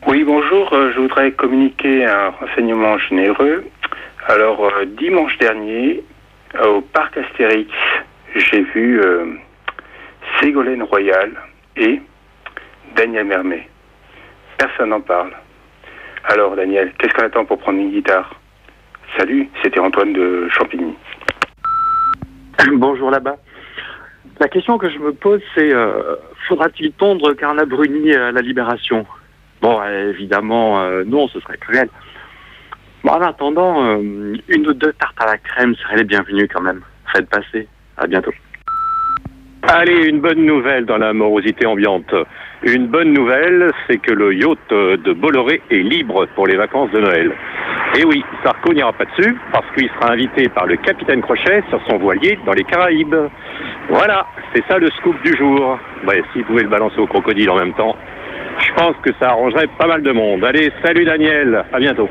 Oui, bonjour. Je voudrais communiquer un renseignement généreux. Alors, dimanche dernier, au parc Astérix, j'ai vu Ségolène Royal et Daniel Mermet. Personne n'en parle. Alors, Daniel, qu'est-ce qu'on attend pour prendre une guitare? Salut, c'était Antoine de Champigny. Bonjour là-bas. La question que je me pose, c'est faudra-t-il tondre Carnat Bruni à la Libération? Bon, évidemment, non, ce serait cruel. Bon, en attendant, une ou deux tartes à la crème seraient les bienvenues quand même. Faites passer. À bientôt. Allez, une bonne nouvelle dans la morosité ambiante. Une bonne nouvelle, c'est que le yacht de Bolloré est libre pour les vacances de Noël. Et oui, Sarko n'ira pas dessus, parce qu'il sera invité par le capitaine Crochet sur son voilier dans les Caraïbes. Voilà, c'est ça le scoop du jour. Ouais, s'il pouvait le balancer au crocodile en même temps, je pense que ça arrangerait pas mal de monde. Allez, salut Daniel, à bientôt.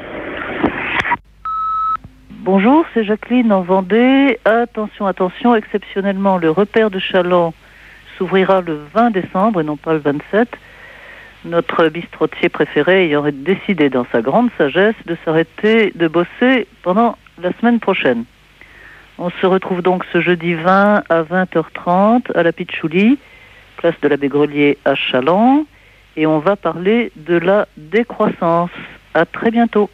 Bonjour, c'est Jacqueline en Vendée. Attention, attention, exceptionnellement, le repère de Chaland s'ouvrira le 20 décembre et non pas le 27. Notre bistrotier préféré ayant décidé dans sa grande sagesse de s'arrêter de bosser pendant la semaine prochaine. On se retrouve donc ce jeudi 20 à 20h30 à la Pitchouli, place de l'Abbé Grelier à Chaland, et on va parler de la décroissance. À très bientôt.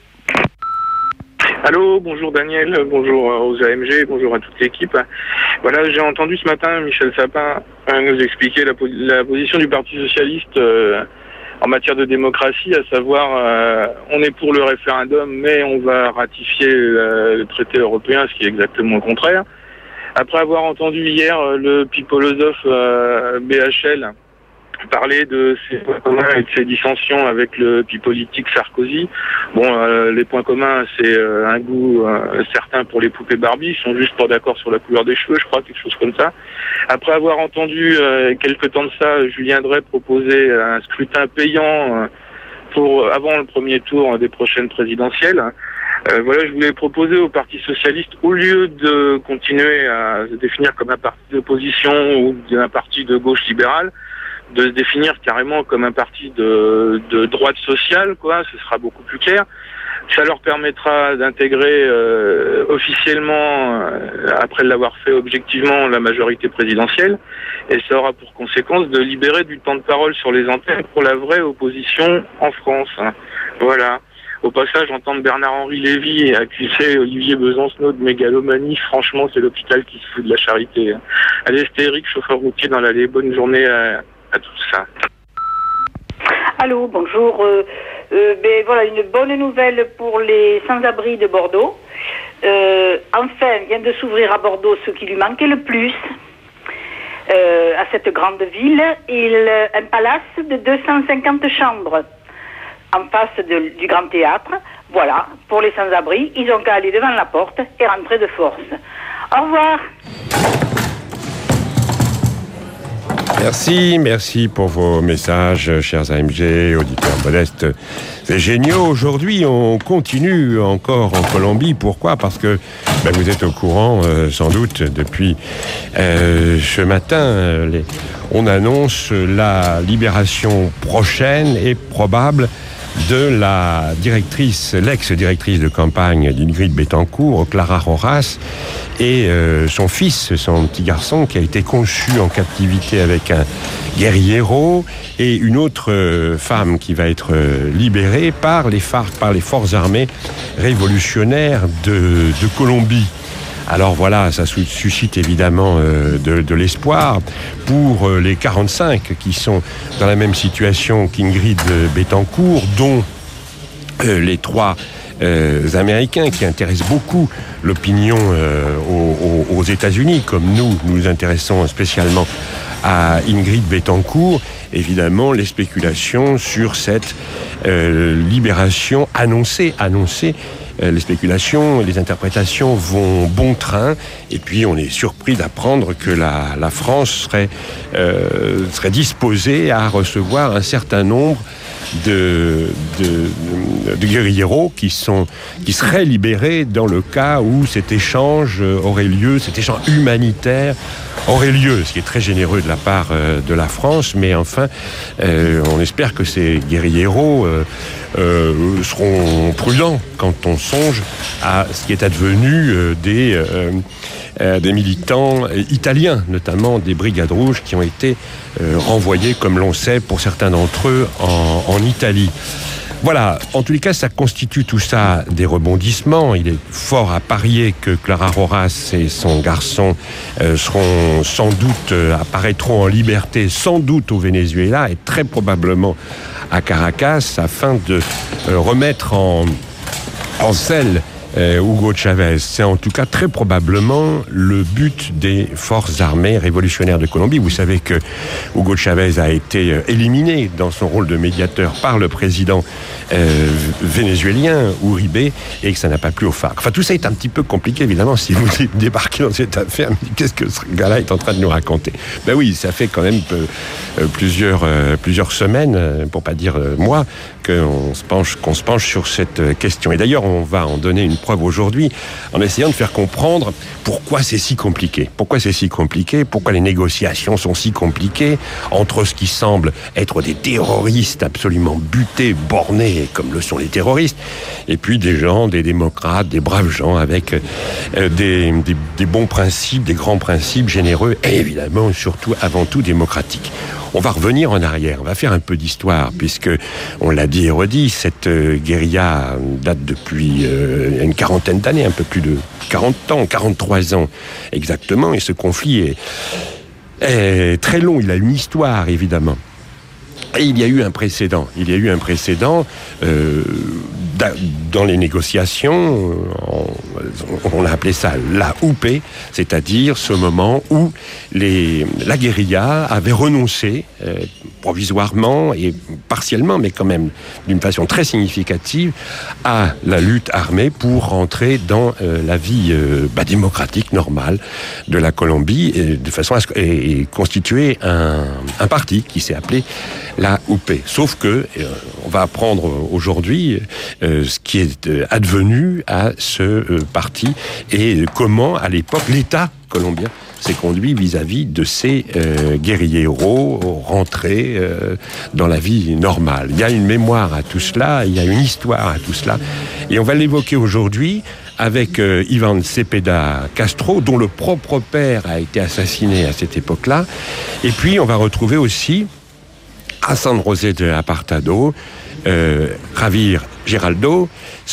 Allô, bonjour Daniel, bonjour aux AMG, bonjour à toute l'équipe. Voilà, j'ai entendu ce matin Michel Sapin nous expliquer la position du Parti Socialiste en matière de démocratie, à savoir on est pour le référendum, mais on va ratifier le traité européen, ce qui est exactement le contraire. Après avoir entendu hier le pipolosophe BHL parler de ses points communs et de ses dissensions avec le politique Sarkozy. Bon, les points communs, c'est un goût certain pour les poupées Barbie. Ils sont juste pas d'accord sur la couleur des cheveux, je crois, quelque chose comme ça. Après avoir entendu quelque temps de ça, Julien Drey proposer un scrutin payant pour avant le premier tour des prochaines présidentielles. Voilà, je voulais proposer au Parti Socialiste, au lieu de continuer à se définir comme un parti d'opposition ou un parti de gauche libérale, de se définir carrément comme un parti de droite sociale, quoi. Ce sera beaucoup plus clair. Ça leur permettra d'intégrer officiellement, après l'avoir fait objectivement, la majorité présidentielle, et ça aura pour conséquence de libérer du temps de parole sur les antennes pour la vraie opposition en France. Voilà. Au passage, entendre Bernard-Henri Lévy accuser Olivier Besancenot de mégalomanie, franchement, c'est l'hôpital qui se fout de la charité. Allez, c'était Eric, chauffeur routier dans l'allée. Bonne journée à tout ça. Allô, bonjour. Voilà, une bonne nouvelle pour les sans-abri de Bordeaux. Enfin, vient de s'ouvrir à Bordeaux ce qui lui manquait le plus à cette grande ville, un palace de 250 chambres en face du Grand Théâtre. Voilà, pour les sans-abri, ils ont qu'à aller devant la porte et rentrer de force. Au revoir. Merci pour vos messages, chers AMG, auditeurs modestes. C'est génial. Aujourd'hui, on continue encore en Colombie. Pourquoi? Parce que vous êtes au courant, sans doute, depuis ce matin, on annonce la libération prochaine et probable de la l'ex-directrice de campagne d'Ingrid Betancourt, Clara Rojas, et son fils, son petit garçon, qui a été conçu en captivité avec un guerriero, et une autre femme qui va être libérée par les FARC, par les forces armées révolutionnaires de Colombie. Alors voilà, ça suscite évidemment de l'espoir pour les 45 qui sont dans la même situation qu'Ingrid Betancourt, dont les 3 Américains qui intéressent beaucoup l'opinion aux États-Unis, comme nous intéressons spécialement à Ingrid Betancourt. Évidemment, les spéculations sur cette libération annoncée. Les spéculations, les interprétations vont bon train, et puis on est surpris d'apprendre que la France serait disposée à recevoir un certain nombre de guérilleros qui seraient libérés dans le cas où cet échange aurait lieu, cet échange humanitaire aurait lieu, ce qui est très généreux de la part de la France, mais enfin, on espère que ces guérilleros seront prudents quand on songe à ce qui est advenu des militants italiens, notamment des Brigades Rouges qui ont été renvoyés, comme l'on sait, pour certains d'entre eux, en Italie. Voilà, en tous les cas, ça constitue tout ça des rebondissements. Il est fort à parier que Clara Roras et son garçon seront sans doute, apparaîtront en liberté, sans doute au Venezuela et très probablement à Caracas, afin de remettre en selle Hugo Chavez. C'est en tout cas très probablement le but des forces armées révolutionnaires de Colombie. Vous savez que Hugo Chavez a été éliminé dans son rôle de médiateur par le président vénézuélien Uribe, et que ça n'a pas plu aux FARC. Enfin, tout ça est un petit peu compliqué, évidemment, si vous débarquez dans cette affaire. Qu'est-ce que ce gars-là est en train de nous raconter? Ben oui, ça fait quand même plusieurs semaines, pour pas dire mois, qu'on se penche sur cette question. Et d'ailleurs, on va en donner une preuve aujourd'hui en essayant de faire comprendre pourquoi c'est si compliqué. Pourquoi c'est si compliqué? Pourquoi les négociations sont si compliquées entre ce qui semble être des terroristes absolument butés, bornés, comme le sont les terroristes, et puis des gens, des démocrates, des braves gens avec des bons principes, des grands principes généreux et évidemment, surtout, avant tout, démocratiques. On va revenir en arrière, on va faire un peu d'histoire, puisque, on l'a dit et redit, cette guérilla date depuis une quarantaine d'années, un peu plus de 40 ans, 43 ans exactement, et ce conflit est très long, il a une histoire, évidemment. Et il y a eu un précédent. Dans les négociations, on a appelé ça la huppe, c'est-à-dire ce moment où la guérilla avait renoncé provisoirement et partiellement, mais quand même d'une façon très significative, à la lutte armée pour rentrer dans la vie démocratique normale de la Colombie, de façon à constituer un parti qui s'est appelé la huppe. Sauf que on va apprendre aujourd'hui ce qui est advenu à ce parti et comment, à l'époque, l'État colombien s'est conduit vis-à-vis de ces guérilleros rentrés dans la vie normale. Il y a une mémoire à tout cela, il y a une histoire à tout cela, et on va l'évoquer aujourd'hui avec Iván Cepeda Castro, dont le propre père a été assassiné à cette époque-là. Et puis on va retrouver aussi à San José de Apartado, Javier Giraldo,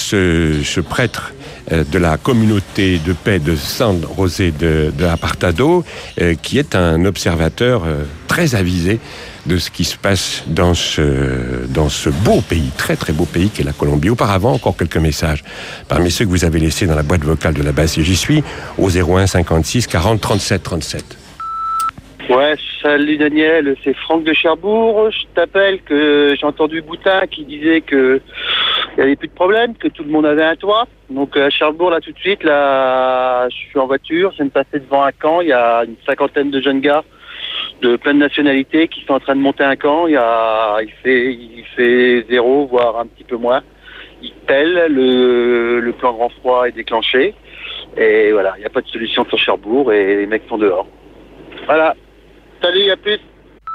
ce prêtre de la communauté de paix de San José de Apartado, qui est un observateur très avisé de ce qui se passe dans ce beau pays, très très beau pays qu'est la Colombie. Auparavant, encore quelques messages parmi ceux que vous avez laissés dans la boîte vocale de la base, et j'y suis, au 01 56 40 37 37. Ouais, salut Daniel, c'est Franck de Cherbourg. Je t'appelle que j'ai entendu Boutin qui disait que il n'y avait plus de problème, que tout le monde avait un toit. Donc à Cherbourg, là tout de suite, là, je suis en voiture, je viens de passer devant un camp, il y a une cinquantaine de jeunes gars de plein de nationalités qui sont en train de monter un camp. Il fait 0, voire un petit peu moins. Il pèle, le plan grand froid est déclenché. Et voilà, il n'y a pas de solution sur Cherbourg et les mecs sont dehors. Voilà. Salut, à plus.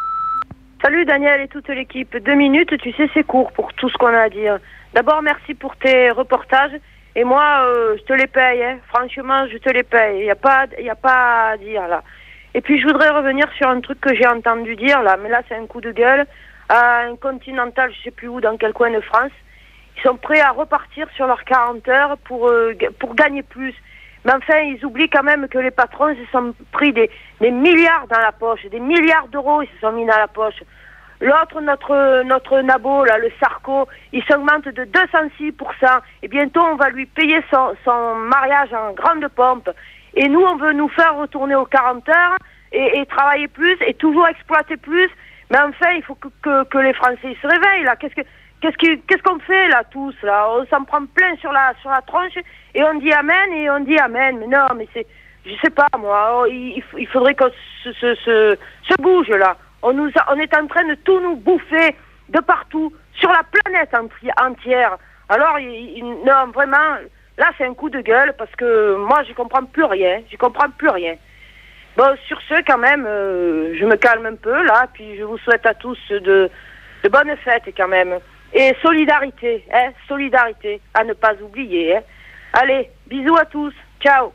Salut Daniel et toute l'équipe. 2 minutes, tu sais, c'est court pour tout ce qu'on a à dire. D'abord, merci pour tes reportages. Et moi, je te les paye. Hein. Franchement, je te les paye. Il n'y a pas à dire là. Et puis, je voudrais revenir sur un truc que j'ai entendu dire là. Mais là, c'est un coup de gueule. À un continental, je sais plus où, dans quel coin de France. Ils sont prêts à repartir sur leurs 40 heures pour gagner plus. Mais enfin, ils oublient quand même que les patrons se sont pris des milliards dans la poche, des milliards d'euros ils se sont mis dans la poche. L'autre, notre nabo, là, le Sarko, il s'augmente de 206%. Et bientôt, on va lui payer son mariage en grande pompe. Et nous, on veut nous faire retourner aux 40 heures et travailler plus et toujours exploiter plus. Mais enfin, il faut que les Français se réveillent, là. Qu'est-ce qu'on fait là tous là? On s'en prend plein sur la tronche et on dit amen et on dit amen. Mais non, mais c'est, je sais pas moi. Il faudrait qu'on se bouge là. On est en train de tout nous bouffer de partout. sur la planète entière. Alors, non, vraiment, là, c'est un coup de gueule parce que moi, je comprends plus rien. Bon, sur ce, quand même, je me calme un peu, là, puis je vous souhaite à tous de bonnes fêtes, quand même. Et solidarité, solidarité, à ne pas oublier, Allez, bisous à tous, ciao.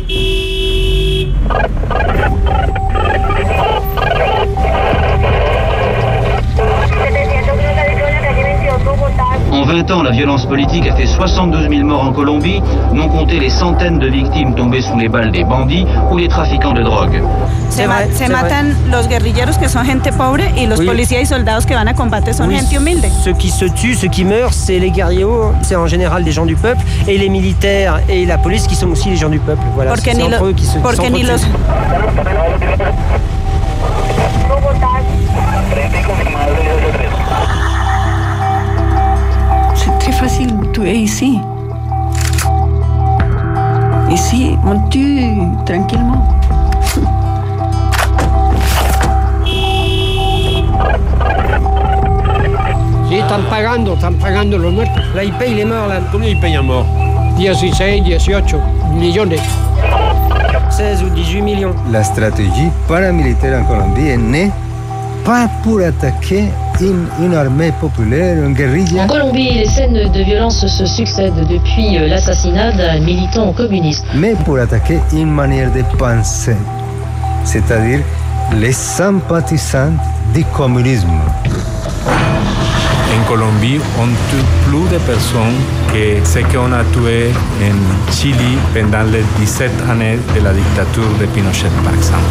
En 20 ans, la violence politique a fait 72 000 morts en Colombie, non compter les centaines de victimes tombées sous les balles des bandits ou les trafiquants de drogue. Se matan los guerrilleros que son gente pobre y los policías y soldados que van a combate son gente humilde. Ceux qui se tuent, ceux qui meurent, c'est les guerrieros, c'est en général des gens du peuple, et les militaires et la police qui sont aussi les gens du peuple. Voilà, c'est entre eux qui se s'entretuent. C'est très facile de tuer ici. Ici, on tue tranquillement. Sí, están pagando los muertos. Là, ils payent les morts, là. Combien ils payent un mort? 16, 18 millones. 16 ou 18 millions. La stratégie paramilitaire en Colombie est née pas pour attaquer une armée populaire, une guérilla. En Colombie, les scènes de violence se succèdent depuis l'assassinat d'un militant communiste. Mais pour attaquer une manière de penser, c'est-à-dire les sympathisants du communisme. En Colombie, on tue plus de personnes que ce qu'on a tué en Chili pendant les 17 années de la dictature de Pinochet, par exemple.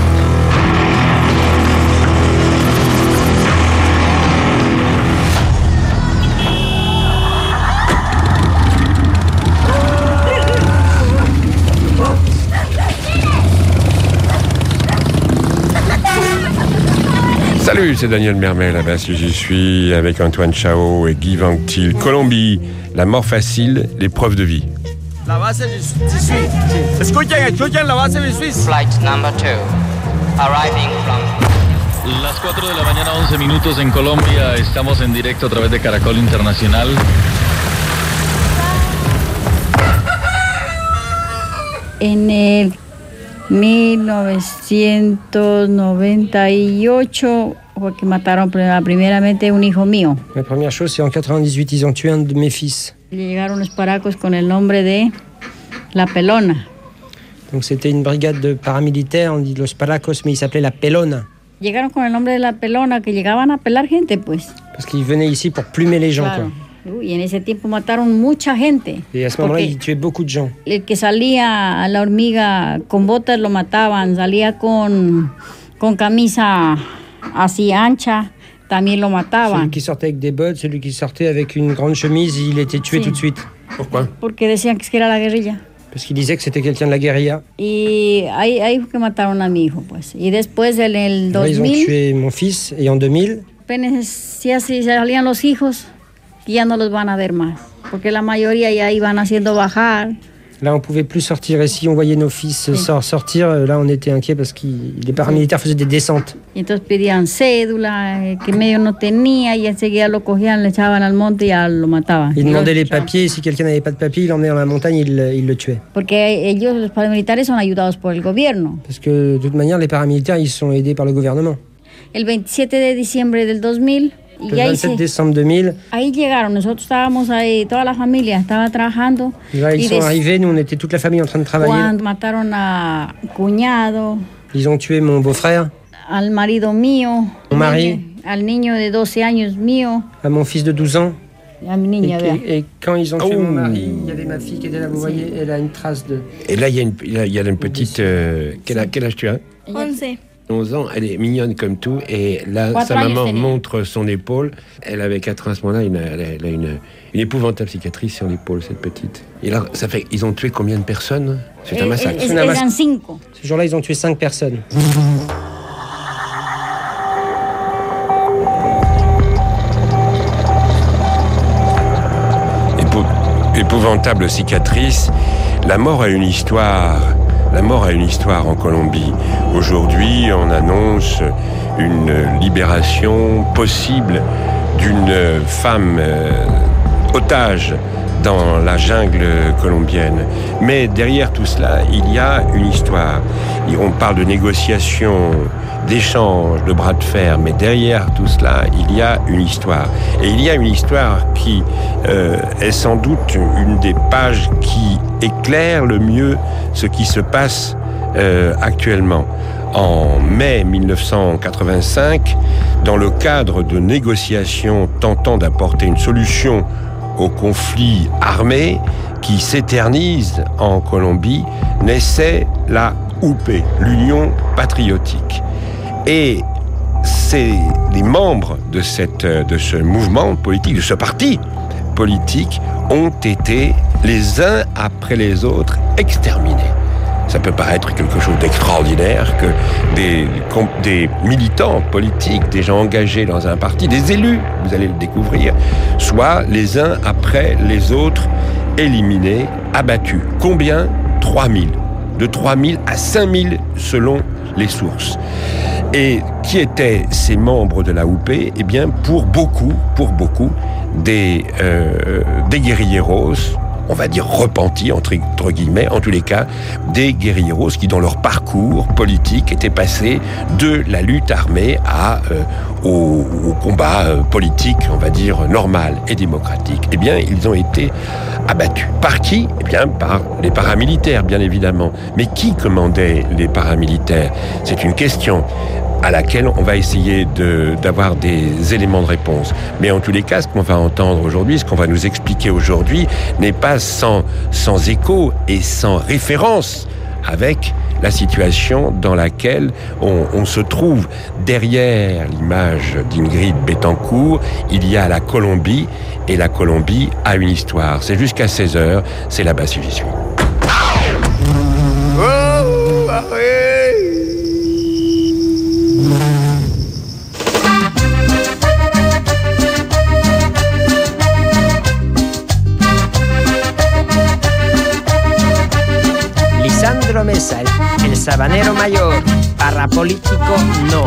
Salut, c'est Daniel Mermet, là-bas, si j'y suis, avec Antoine Chao et Guy Vanctil. Colombie, la mort facile, l'épreuve de vie. La base de Suisse. Escuchen la base de Suisse. Flight number 2, arriving from... Las 4 de la mañana, 11 minutos en Colombia. Estamos en directo a través de Caracol Internacional. En el 1998, porque mataron primeramente un hijo mío. La première chose, c'est en 98, ils ont tué un de mes fils. Llegaron los paracos con el nombre de La Pelona. Donc c'était une brigade de paramilitaires, on dit los paracos, mais ils s'appelaient La Pelona. Llegaron con el nombre de La Pelona, que llegaban a pelar gente, pues. Parce qu'ils venaient ici pour plumer les gens, claro. Quoi. Y en ese tiempo mataron mucha gente. Et à ce moment-là, ils tuaient beaucoup de gens. El que salía a la hormiga con botas lo mataban, salía con camisa así ancha, también lo mataban. Celui qui sortait avec des bottes, celui qui sortait avec une grande chemise, il était tué tout de suite. Pourquoi? Porque decían que era la guerrilla. Parce qu'ils disaient que c'était quelqu'un de la guérilla. Y ahí fue que mataron a mi hijo, pues. Y después en el 2000... Ils ont tué mon fils, et en 2000... Apenas si así salían los hijos, ya no los van a ver más. Porque la mayoría ya iban haciendo bajar. Là, on pouvait plus sortir. Et si on voyait nos fils sortir, là, on était inquiets parce que les paramilitaires faisaient des descentes. Y entonces pedían cédula, que medio no tenía, y enseguida lo cogían, le echaban al monte y ya lo mataban. Ils demandaient les papiers, et si quelqu'un n'avait pas de papiers, il l'emmenait dans la montagne, il le tuait. Porque ellos, los paramilitares, son ayudados por el gobierno. Parce que, de toute manière, les paramilitaires, ils sont aidés par le gouvernement. El 27 de diciembre del 2000... Le 27 décembre 2000. Ahí llegaron, nosotros estábamos ahí, toda la familia estaba trabajando. Là, ils sont arrivés, nous on était toute la famille en train de travailler. Cuando mataron a cuñado. Ils ont tué mon beau-frère. Al marido mío. Mon mari. Al niño de 12 años mío. À mon fils de 12 ans. A mi niña, et quand ils ont tué mon mari, il y avait ma fille qui était là, vous voyez, elle a une trace de... Et là, il y a une petite... quel âge tu as? 11 ans, elle est mignonne comme tout, et là, sa maman montre son épaule. Elle avait 4 ans à ce moment-là, elle a une épouvantable cicatrice sur l'épaule, cette petite. Et là, ça fait, ils ont tué combien de personnes? C'est un massacre. Ce jour-là, ils ont tué 5 personnes. Épouvantable cicatrice. La mort a une histoire. La mort a une histoire en Colombie. Aujourd'hui, on annonce une libération possible d'une femme otage dans la jungle colombienne. Mais derrière tout cela, il y a une histoire. On parle de négociations, d'échanges, de bras de fer, mais derrière tout cela, il y a une histoire. Et il y a une histoire qui est sans doute une des pages qui éclaire le mieux ce qui se passe actuellement. En mai 1985, dans le cadre de négociations tentant d'apporter une solution au conflit armé qui s'éternise en Colombie, naissait la UP, l'Union patriotique. Et les membres de ce mouvement politique, de ce parti politique, ont été les uns après les autres exterminés. Ça peut paraître quelque chose d'extraordinaire que des militants politiques, des gens engagés dans un parti, des élus, vous allez le découvrir, soient les uns après les autres éliminés, abattus. Combien ? 3000. De 3000 à 5000 selon les sources. Et qui étaient ces membres de la UP ? Eh bien, pour beaucoup, des guérilleros, on va dire repentis, entre guillemets, en tous les cas, des guérilleros qui, dans leur parcours politique, étaient passés de la lutte armée au combat politique, on va dire, normal et démocratique. Eh bien, ils ont été abattus. Par qui ? Eh bien, par les paramilitaires, bien évidemment. Mais qui commandait les paramilitaires ? C'est une question à laquelle on va essayer d'avoir des éléments de réponse. Mais en tous les cas, ce qu'on va entendre aujourd'hui, ce qu'on va nous expliquer aujourd'hui, n'est pas sans écho et sans référence avec la situation dans laquelle on se trouve. Derrière l'image d'Ingrid Betancourt, il y a la Colombie, et la Colombie a une histoire. C'est jusqu'à 16h, c'est là-bas si j'y suis. Lisandro Mesa, el sabanero mayor, parapolítico no.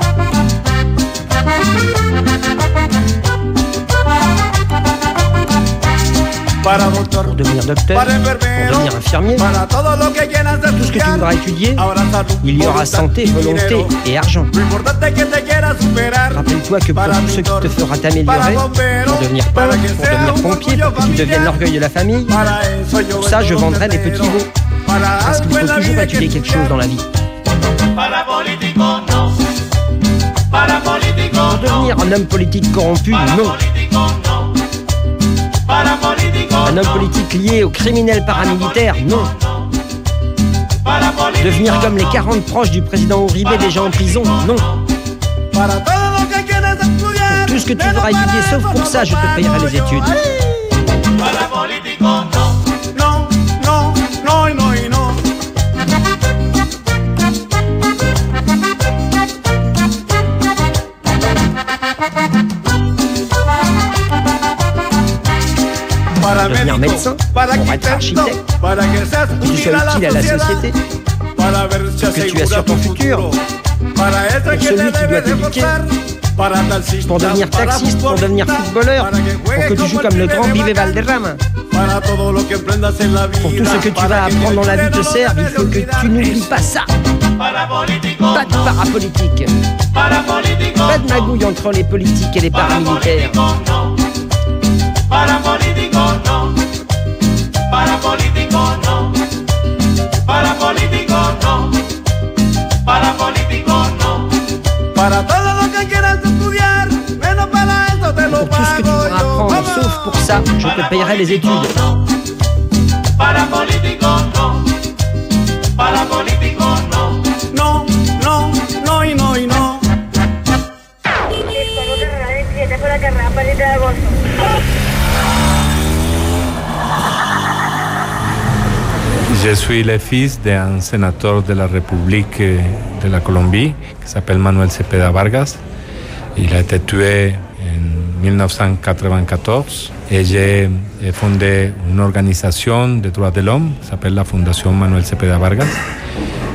Pour devenir docteur, pour devenir infirmier, tout ce que tu voudras étudier, il y aura santé, volonté et argent. Rappelle-toi que pour tout ce qui te fera t'améliorer, pour devenir peintre, pour devenir pompier, pour que tu deviennes l'orgueil de la famille, pour ça je vendrai des petits veaux. Parce qu'il faut toujours étudier quelque chose dans la vie. Pour devenir un homme politique corrompu, non. Un homme politique lié aux criminels paramilitaires, non. Devenir comme les 40 proches du président Uribe déjà en prison, non. Pour tout ce que tu voudras étudier, sauf pour ça, je te payerai les études. Devenir médecin, pour être architecte, que tu sois utile à la société, que tu assures ton futur, pour celui qui doit t'éduquer, pour devenir taxiste, pour devenir footballeur, pour que tu joues comme le grand Vive Valderrama. Pour tout ce que tu vas apprendre dans la vie te serve, il faut que tu n'oublies pas ça. Pas de parapolitique. Pas de magouille entre les politiques et les paramilitaires. Parapolítico no, parapolítico no, parapolítico no, parapolítico no. Para todo lo que quieras estudiar, menos para eso te lo pago. Pour tout ce que tu voudras apprendre, sauf pour ça, je te payerai les études. Parapolítico no, parapolítico no, no, no, no y no y no. Je suis le fils d'un sénateur de la République de la Colombie qui s'appelle Manuel Cepeda Vargas. Il a été tué en 1994 et j'ai fondé une organisation de droits de l'homme qui s'appelle la Fondation Manuel Cepeda Vargas.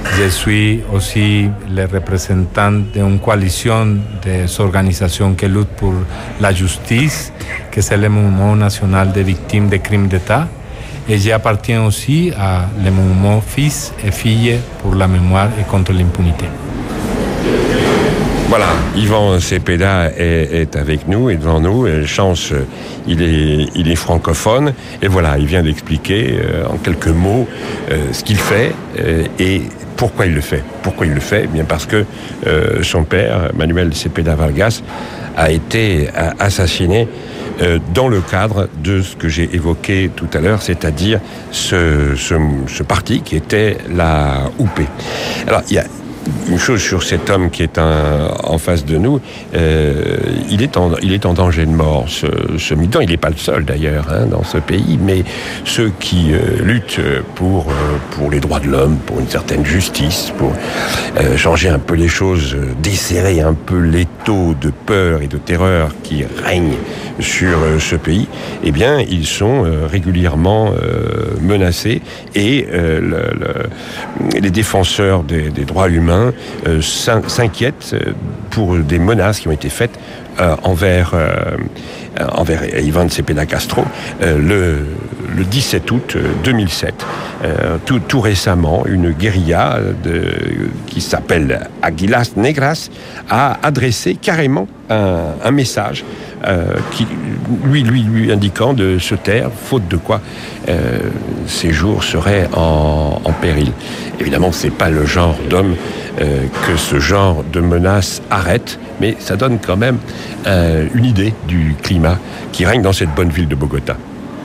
Je suis aussi le représentant d'une coalition des organisations qui luttent pour la justice, que c'est le Mouvement national des victimes des crimes d'État. Et j'appartiens aussi à le mouvement Fils et Filles pour la mémoire et contre l'impunité. Voilà, Ivan Cepeda est avec nous et devant nous. Chance, il est francophone. Et voilà, il vient d'expliquer en quelques mots ce qu'il fait et pourquoi il le fait. Pourquoi il le fait ? Bien parce que son père, Manuel Cepeda Vargas, a été assassiné dans le cadre de ce que j'ai évoqué tout à l'heure, c'est-à-dire ce parti qui était la UP. Alors, il y a une chose sur cet homme qui est en face de nous, il est en danger de mort, ce militant. Il n'est pas le seul d'ailleurs dans ce pays, mais ceux qui luttent pour les droits de l'homme, pour une certaine justice, pour changer un peu les choses, desserrer un peu l'étau de peur et de terreur qui règne sur ce pays, eh bien, ils sont régulièrement menacés et les défenseurs des droits humains s'inquiètent pour des menaces qui ont été faites envers Ivan Cepeda Castro le 17 août 2007. Tout récemment, une guérilla qui s'appelle Águilas Negras a adressé carrément un message qui lui indiquant de se taire, faute de quoi ses jours seraient en péril. Évidemment, c'est pas le genre d'homme que ce genre de menace arrête, mais ça donne quand même une idée du climat qui règne dans cette bonne ville de Bogota.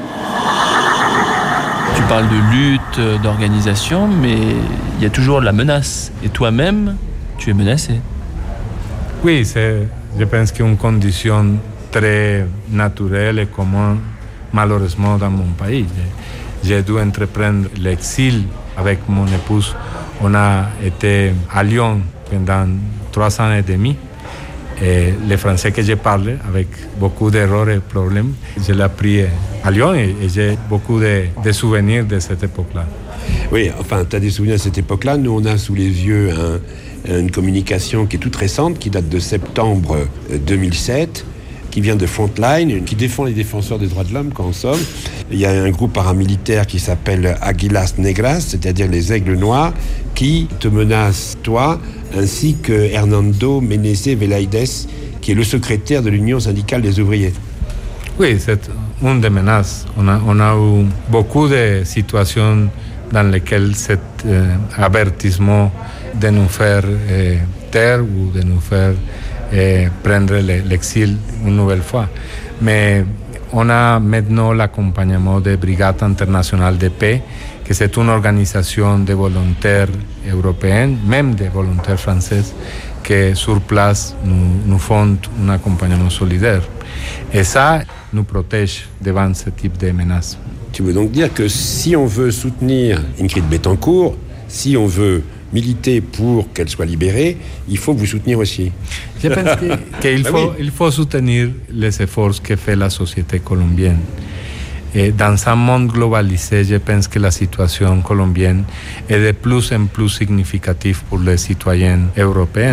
Tu parles de lutte, d'organisation, mais il y a toujours la menace. Et toi-même, tu es menacé. Oui, je pense qu'une condition très naturelle et commune, malheureusement, dans mon pays. J'ai dû entreprendre l'exil avec mon épouse. On a été à Lyon pendant 3 ans et demi. Et le français que je parle, avec beaucoup d'erreurs et problèmes, je l'ai appris à Lyon et j'ai beaucoup de souvenirs de cette époque-là. Oui, enfin, tu as des souvenirs de cette époque-là. Nous, on a sous les yeux une communication qui est toute récente, qui date de septembre 2007, qui vient de Frontline, qui défend les défenseurs des droits de l'homme, en somme. Il y a un groupe paramilitaire qui s'appelle Águilas Negras, c'est-à-dire les aigles noirs, qui te menace, toi, ainsi que Hernando Menezes Velaydes, qui est le secrétaire de l'Union syndicale des ouvriers. Oui, c'est une des menaces. On a eu beaucoup de situations dans lesquelles cet avertissement de nous faire taire ou de nous faire prendre l'exil une nouvelle fois. Mais on a maintenant l'accompagnement des Brigades internationales de paix, que c'est une organisation de volontaires européennes, même des volontaires françaises, qui sur place nous font un accompagnement solidaire. Et ça nous protège devant ce type de menaces. Tu veux donc dire que si on veut soutenir Ingrid Betancourt, si on veut militer pour qu'elle soit libérée, il faut vous soutenir aussi. Je pense qu'il faut soutenir les efforts que fait la société colombienne. Et dans un monde globalisé, je pense que la situation colombienne est de plus en plus significative pour les citoyens européens.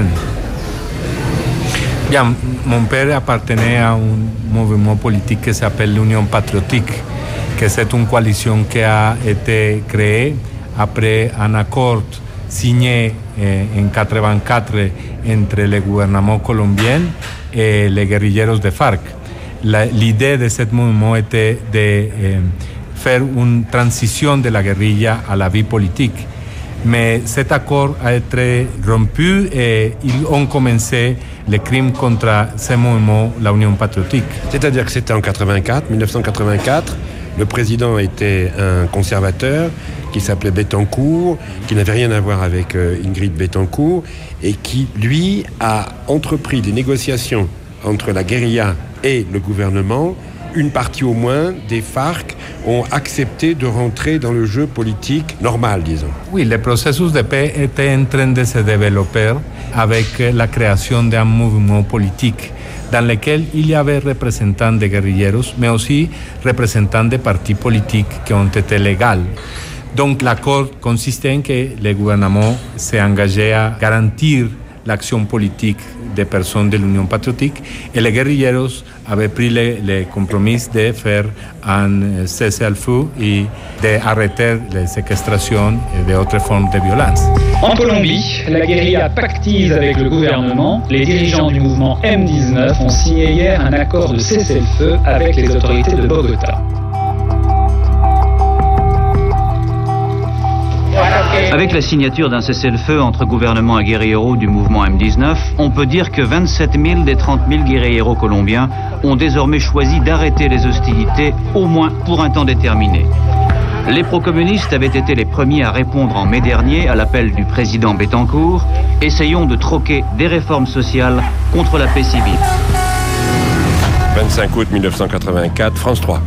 Bien, mon père appartenait à un mouvement politique qui s'appelle l'Union patriotique, que c'est une coalition qui a été créée après un accord signé en 1984 entre le gouvernement colombien et les guerrilleros de FARC. L'idée de ce mouvement était de faire une transition de la guérilla à la vie politique. Mais cet accord a été rompu et ils ont commencé les crimes contre ce mouvement, la Union patriotique. C'est-à-dire que c'était en 1984, le président était un conservateur qui s'appelait Betancourt, qui n'avait rien à voir avec Ingrid Betancourt, et qui, lui, a entrepris des négociations entre la guérilla et le gouvernement. Une partie au moins des FARC ont accepté de rentrer dans le jeu politique normal, disons. Oui, le processus de paix était en train de se développer avec la création d'un mouvement politique dans lequel il y avait représentants de guerrilleros, mais aussi représentants de partis politiques qui ont été légaux. Donc l'accord consistait en que le gouvernement s'est engagé à garantir l'action politique des personnes de l'Union patriotique et les guerrilleros avaient pris le compromis de faire un cessez-le-feu et d'arrêter les séquestrations et d'autres formes de violence. En Colombie, la guérilla pactise avec le gouvernement. Les dirigeants du mouvement M19 ont signé hier un accord de cessez-le-feu avec les autorités de Bogota. Avec la signature d'un cessez-le-feu entre gouvernement et guérilleros du mouvement M19, on peut dire que 27 000 des 30 000 guérilleros colombiens ont désormais choisi d'arrêter les hostilités, au moins pour un temps déterminé. Les pro-communistes avaient été les premiers à répondre en mai dernier à l'appel du président Bettencourt. Essayons de troquer des réformes sociales contre la paix civile. 25 août 1984, France 3.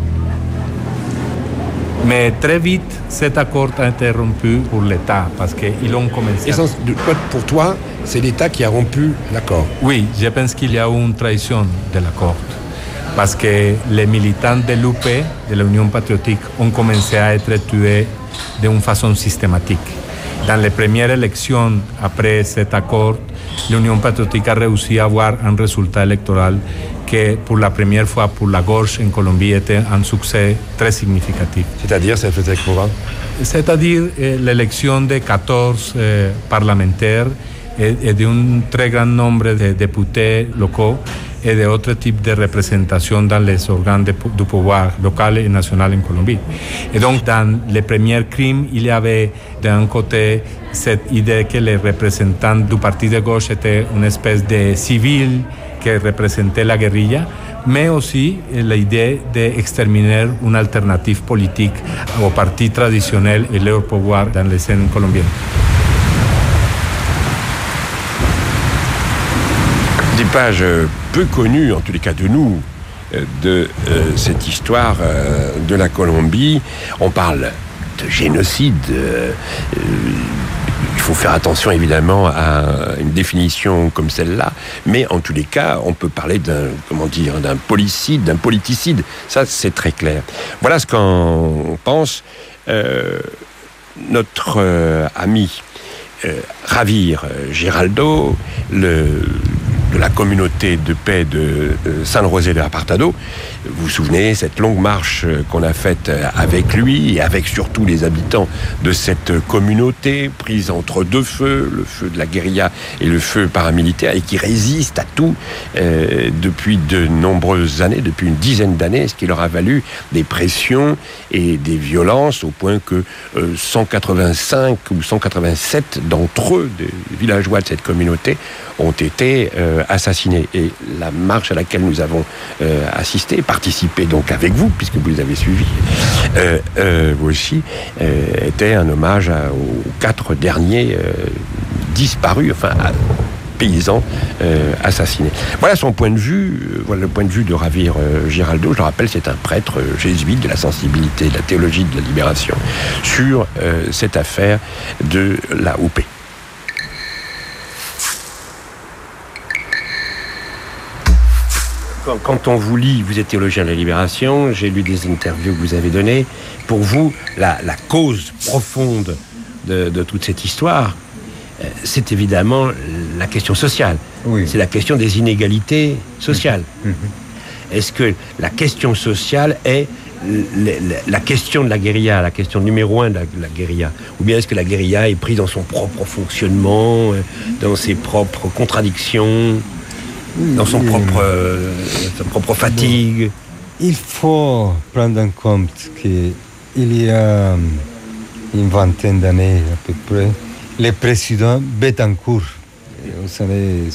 Mais très vite, cet accord a été rompu pour l'État parce qu'ils ont commencé... Pour toi, c'est l'État qui a rompu l'accord? Oui, je pense qu'il y a eu une trahison de l'accord. Parce que les militants de l'UP, de l'Union patriotique, ont commencé à être tués d'une façon systématique. Dans les premières élections après cet accord, l'Union patriotique a réussi à avoir un résultat électoral que pour la première fois pour la gauche en Colombie était un succès très significatif. C'est-à-dire, ça faisait quoi? C'est-à-dire l'élection de 14 parlementaires et d'un très grand nombre de députés locaux et d'autres types de représentation dans les organes du pouvoir local et national en Colombie. Et donc, dans les premiers crimes, il y avait d'un côté cette idée que les représentants du parti de gauche étaient une espèce de civils qui représentait la guérilla, mais aussi l'idée d'exterminer une alternative politique au parti traditionnel et leur pouvoir dans les scènes colombiennes. Des pages peu connues, en tous les cas de nous, de cette histoire de la Colombie. On parle de génocide. Il faut faire attention évidemment à une définition comme celle-là, mais en tous les cas, on peut parler d'un policide, d'un politicide. Ça, c'est très clair. Voilà ce qu'en pense notre ami Javier Giraldo, de la communauté de paix de San José de Apartado. Vous vous souvenez, cette longue marche qu'on a faite avec lui et avec surtout les habitants de cette communauté prise entre deux feux, le feu de la guérilla et le feu paramilitaire, et qui résiste à tout depuis de nombreuses années, depuis une dizaine d'années, ce qui leur a valu des pressions et des violences au point que 185 ou 187 d'entre eux, des villageois de cette communauté, ont été assassinés. Et la marche à laquelle nous avons assisté, participé donc avec vous, puisque vous les avez suivis, vous aussi, était un hommage aux 4 derniers disparus, paysans assassinés. Voilà son point de vue, voilà le point de vue de Javier Giraldo. Je le rappelle, c'est un prêtre jésuite de la sensibilité, de la théologie de la libération, sur cette affaire de la UP. Quand on vous lit, vous êtes théologien de la libération, j'ai lu des interviews que vous avez données. Pour vous, la cause profonde de toute cette histoire, c'est évidemment la question sociale. Oui. C'est la question des inégalités sociales. Est-ce que la question sociale est la question de la guérilla, la question numéro 1 de la guérilla? Ou bien est-ce que la guérilla est prise dans son propre fonctionnement, dans ses propres contradictions, dans sa propre fatigue? Il faut prendre en compte qu'il y a une vingtaine d'années à peu près, le président Bettencourt, aux années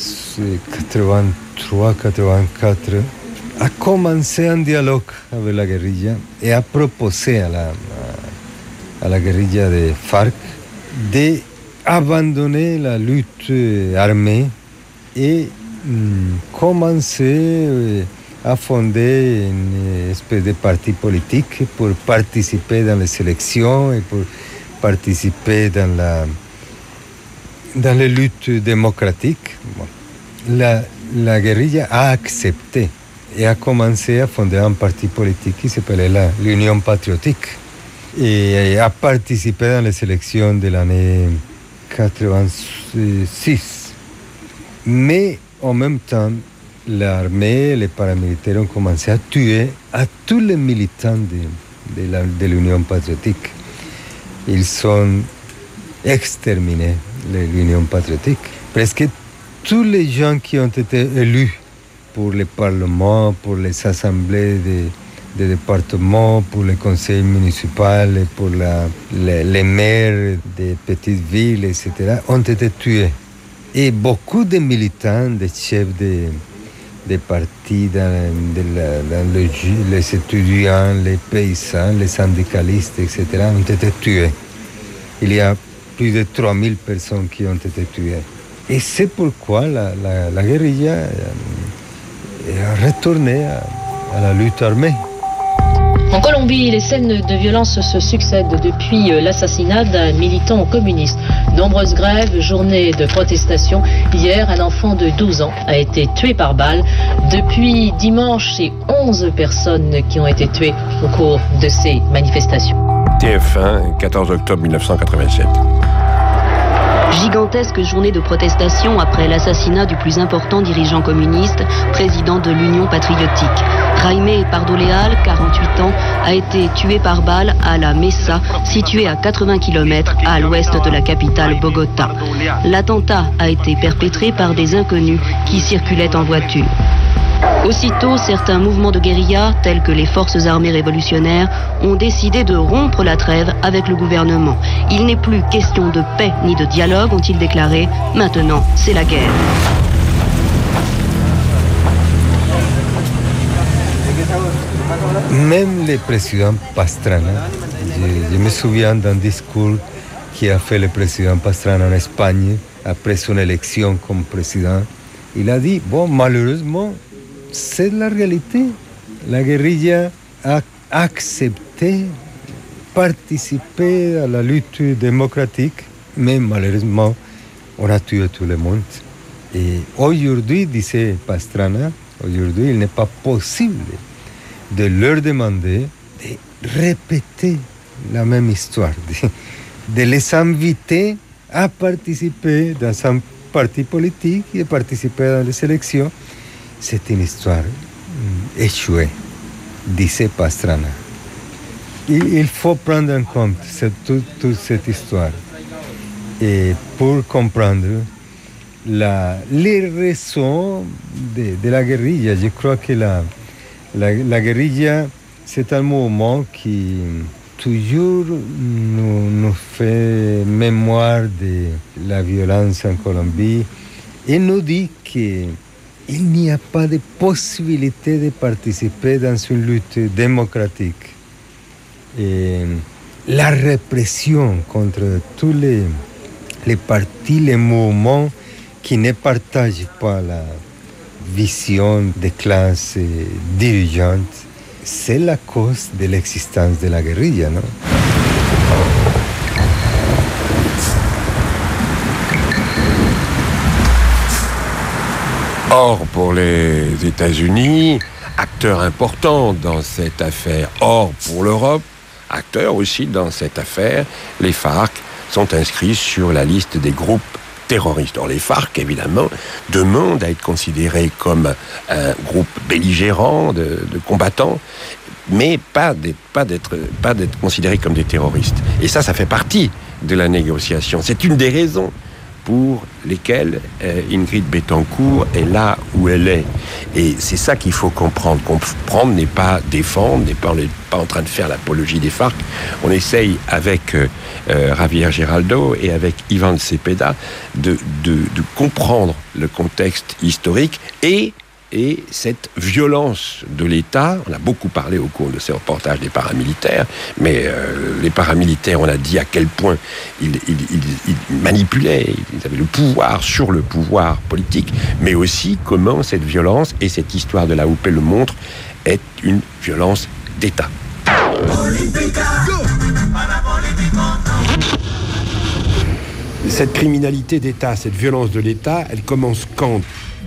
83-84, a commencé un dialogue avec la guérilla et a proposé à la guérilla de FARC d'abandonner la lutte armée et commencer à fonder une espèce de parti politique pour participer dans les élections et pour participer dans les luttes démocratiques. Bon. La guérilla a accepté et a commencé à fonder un parti politique qui s'appelait l'Union patriotique. et a participé dans les élections de l'année 86. Mais en même temps, l'armée et les paramilitaires ont commencé à tuer à tous les militants de l'Union patriotique. Ils ont exterminé l'Union patriotique. Presque tous les gens qui ont été élus pour le Parlement, pour les assemblées des départements, pour les conseils municipaux, pour les maires des petites villes, etc., ont été tués. Et beaucoup de militants, des chefs des partis, les étudiants, les paysans, les syndicalistes, etc., ont été tués. Il y a plus de 3000 personnes qui ont été tuées. Et c'est pourquoi la guérilla est retournée à la lutte armée. En Colombie, les scènes de violence se succèdent depuis l'assassinat d'un militant communiste. Nombreuses grèves, journées de protestation. Hier, un enfant de 12 ans a été tué par balle. Depuis dimanche, c'est 11 personnes qui ont été tuées au cours de ces manifestations. TF1, 14 octobre 1987. Gigantesque journée de protestation après l'assassinat du plus important dirigeant communiste, président de l'Union patriotique. Jaime Pardo Leal, 48 ans, a été tué par balle à la Mesa, située à 80 km à l'ouest de la capitale Bogota. L'attentat a été perpétré par des inconnus qui circulaient en voiture. Aussitôt, certains mouvements de guérilla, tels que les forces armées révolutionnaires, ont décidé de rompre la trêve avec le gouvernement. Il n'est plus question de paix ni de dialogue, ont-ils déclaré. Maintenant, c'est la guerre. Même le président Pastrana, je me souviens d'un discours qu'a fait le président Pastrana en Espagne après son élection comme président. Il a dit, bon, malheureusement, c'est la réalité. La guérilla a accepté participer à la lutte démocratique, mais malheureusement, on a tué tout le monde. Et aujourd'hui, disait Pastrana, aujourd'hui, il n'est pas possible de leur demander de répéter la même histoire, de les inviter à participer dans un parti politique et participer dans les élections. C'est une histoire échouée, disait Pastrana. Il faut prendre en compte toute cette histoire. Et pour comprendre les raisons de la guérilla, je crois que la guérilla, c'est un mouvement qui toujours nous fait mémoire de la violence en Colombie et nous dit qu'il n'y a pas de possibilité de participer dans une lutte démocratique. Et la répression contre tous les partis, les mouvements qui ne partagent pas la vision des classes dirigeantes, c'est la cause de l'existence de la guérilla, non? Or, pour les États-Unis, acteur important dans cette affaire. Or, pour l'Europe, acteur aussi dans cette affaire, les FARC sont inscrits sur la liste des groupes terroristes. Or, les FARC, évidemment, demandent à être considérés comme un groupe belligérant de combattants, mais pas d'être considérés comme des terroristes. Et ça fait partie de la négociation. C'est une des raisons pour lesquelles Ingrid Betancourt est là où elle est. Et c'est ça qu'il faut comprendre. Comprendre n'est pas défendre, on n'est pas en train de faire l'apologie des FARC. On essaye avec Javier Giraldo et avec Ivan Cepeda de comprendre le contexte historique et cette violence de l'État. On a beaucoup parlé au cours de ces reportages des paramilitaires, mais les paramilitaires, on a dit à quel point ils manipulaient, ils avaient le pouvoir sur le pouvoir politique, mais aussi comment cette violence, et cette histoire de la Houppet le montre, est une violence d'État. Cette criminalité d'État, cette violence de l'État, elle commence quand ?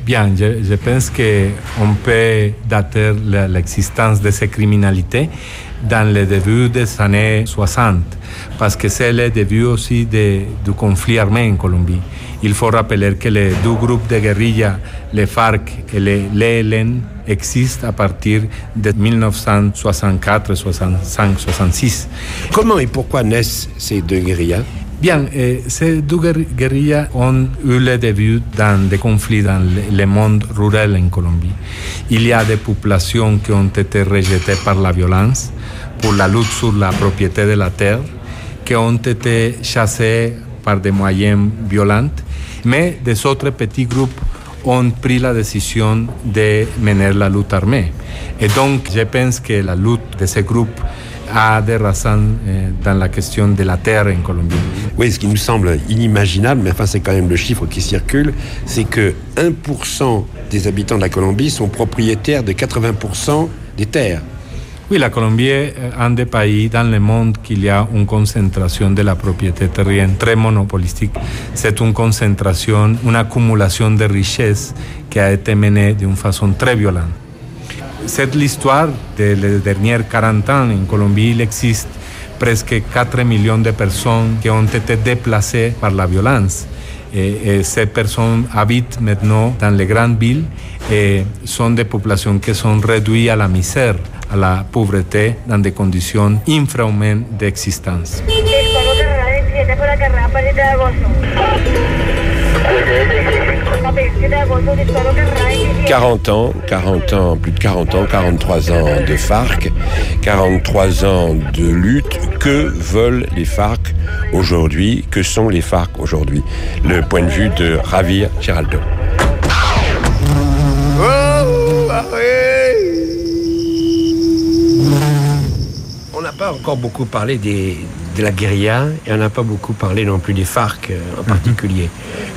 Bien, je pense qu'on peut dater l'existence de ces criminalités dans le début des années 60, parce que c'est le début aussi du conflit armé en Colombie. Il faut rappeler que les deux groupes de guérilla, les FARC et l'ELN, existent à partir de 1964, 65, 66. Comment et pourquoi naissent ces deux guérillas? Bien, ces deux guérillas ont eu le début dans des conflits dans le monde rural en Colombie. Il y a des populations qui ont été rejetées par la violence pour la lutte sur la propriété de la terre, qui ont été chassées par des moyens violents, mais des autres petits groupes ont pris la décision de mener la lutte armée. Et donc, je pense que la lutte de ces groupes a des raisons dans la question de la terre en Colombie. Oui, ce qui nous semble inimaginable, mais enfin c'est quand même le chiffre qui circule, c'est que 1% des habitants de la Colombie sont propriétaires de 80% des terres. Oui, la Colombie est un des pays dans le monde qu'il y a une concentration de la propriété terrienne très monopolistique. C'est une concentration, une accumulation de richesses qui a été menée d'une façon très violente. C'est l'histoire des derniers 40 ans. En Colombie, il existe presque 4 millions de personnes qui ont été déplacées par la violence. Et ces personnes habitent maintenant dans les grandes villes et sont des populations qui sont réduites à la misère, à la pauvreté, dans des conditions infrahumaines d'existence. 40 ans, plus de 40 ans, 43 ans de FARC, 43 ans de lutte. Que veulent les FARC aujourd'hui? Que sont les FARC aujourd'hui? Le point de vue de Javier Giraldo. On n'a pas encore beaucoup parlé de la guérilla et on n'a pas beaucoup parlé non plus des FARC en particulier.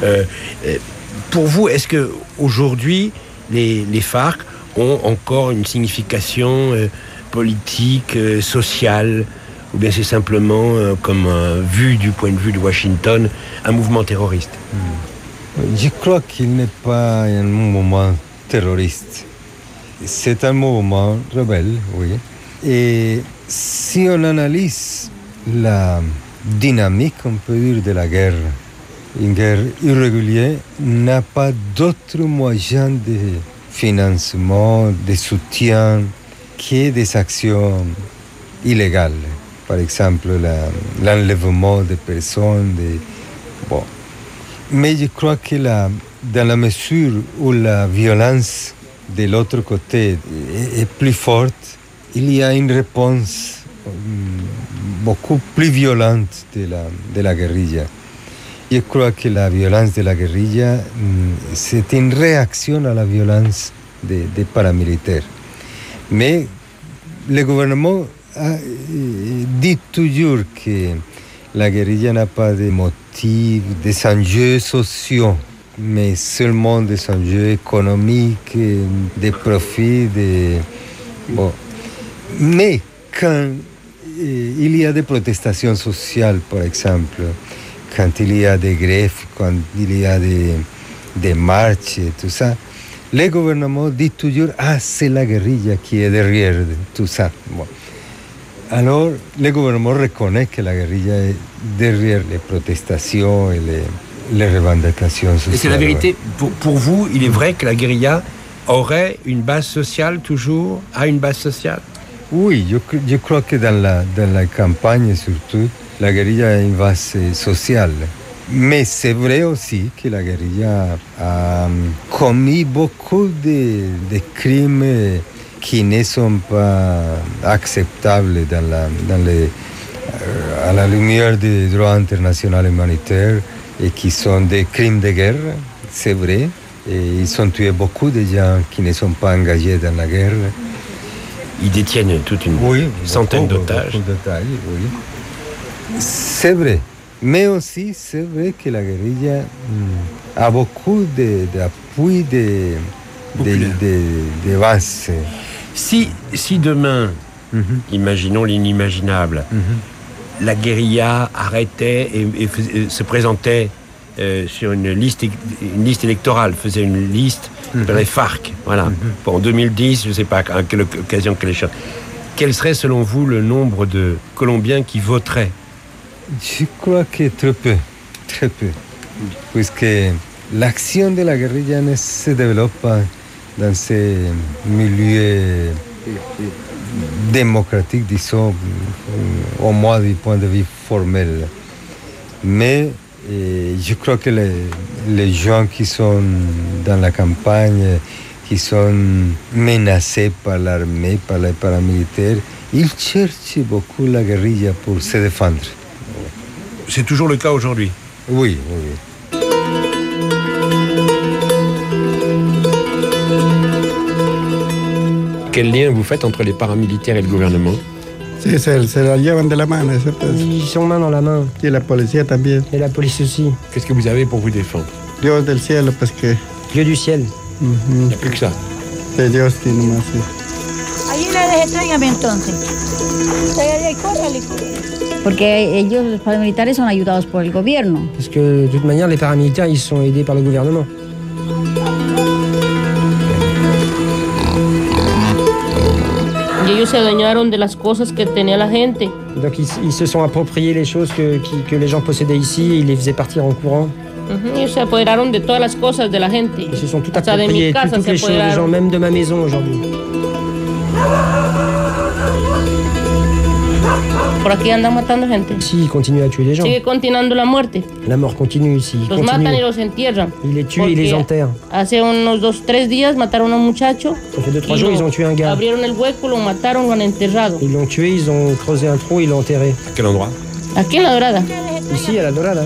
Pour vous, est-ce que aujourd'hui les FARC ont encore une signification politique, sociale, ou bien c'est simplement, comme vu du point de vue de Washington, un mouvement terroriste? Je crois qu'il n'est pas un mouvement terroriste. C'est un mouvement rebelle, oui. Et si on analyse la dynamique, on peut dire, de la guerre, une guerre irrégulière n'a pas d'autre moyen de financement, de soutien que des actions illégales. Par exemple, l'enlèvement de personnes. Bon. Mais je crois que dans la mesure où la violence de l'autre côté est plus forte, il y a une réponse beaucoup plus violente de la guérilla. Je crois que la violence de la guérilla, c'est une réaction à la violence des paramilitaires. Mais le gouvernement dit toujours que la guérilla n'a pas de motifs, des enjeux sociaux, mais seulement des enjeux économiques, des profits, Bon. Mais quand il y a des protestations sociales, par exemple, quand il y a des grèves, quand il y a des marches et tout ça, le gouvernement dit toujours « Ah, c'est la guérilla qui est derrière tout ça. » Bon. Alors, le gouvernement reconnaît que la guérilla est derrière les protestations et les revendications sociales. Et c'est la vérité. Pour vous, il est vrai que la guérilla aurait une base sociale toujours, a une base sociale? Oui, je crois que dans la campagne surtout, la guérilla a une base sociale. Mais c'est vrai aussi que la guérilla a commis beaucoup de crimes qui ne sont pas acceptables à la lumière du droit international humanitaire et qui sont des crimes de guerre, c'est vrai. Et ils ont tué beaucoup de gens qui ne sont pas engagés dans la guerre. Ils détiennent toute une centaine d'otages. Oui. C'est vrai. Mais aussi, c'est vrai que la guérilla a beaucoup d'appui de bases. Si demain, imaginons l'inimaginable, la guérilla arrêtait et se présentait sur une liste électorale, faisait une liste les FARC. Voilà. En 2010, je ne sais pas à quelle occasion, quel serait selon vous le nombre de Colombiens qui voteraient? Je crois que très peu, puisque l'action de la guérilla ne se développe pas dans ces milieux démocratiques, disons, au moins du point de vue formel. Mais je crois que les gens qui sont dans la campagne, qui sont menacés par l'armée, par les paramilitaires, ils cherchent beaucoup la guérilla pour se défendre. C'est toujours le cas aujourd'hui? Oui. Quel lien vous faites entre les paramilitaires et le gouvernement? Se la llevan de la mano. Ils sont main dans la main. Y la policía también. Et la police aussi. Qu'est-ce que vous avez pour vous défendre? Dios del cielo, parce que... Dieu du ciel. Il n'y a plus que ça. C'est Dios qui nous m'a fait. Ahí la extrañame entonces. Porque ellos, los paramilitares, son ayudados por el gobierno. Parce que de toute manière, les paramilitaires, ils sont aidés par le gouvernement. Y ellos se adueñaron de las cosas que tenía la gente. Donc ils se sont appropriés les choses que les gens possédaient ici et ils les faisaient partir en courant. Ellos se apoderaron de todas las cosas de la gente. Ils se sont tout appropriés, toutes les choses des gens, même de ma maison aujourd'hui. Por aquí andan matando gente. Si, ils continuent à tuer les gens. Sigue continuando la muerte. La mort continue ici. Los matan y los entierran. Ils les tuent et ils les enterrent. Hace unos 2-3 días mataron a un muchacho. Ça fait 2-3 jours, ils ont tué un gars. Abrieron el hueco, lo mataron, lo han enterrado. Ils l'ont tué, ils ont creusé un trou, ils l'ont enterré. À quel endroit? Aquí en La Dorada. Ici, à La Dorada.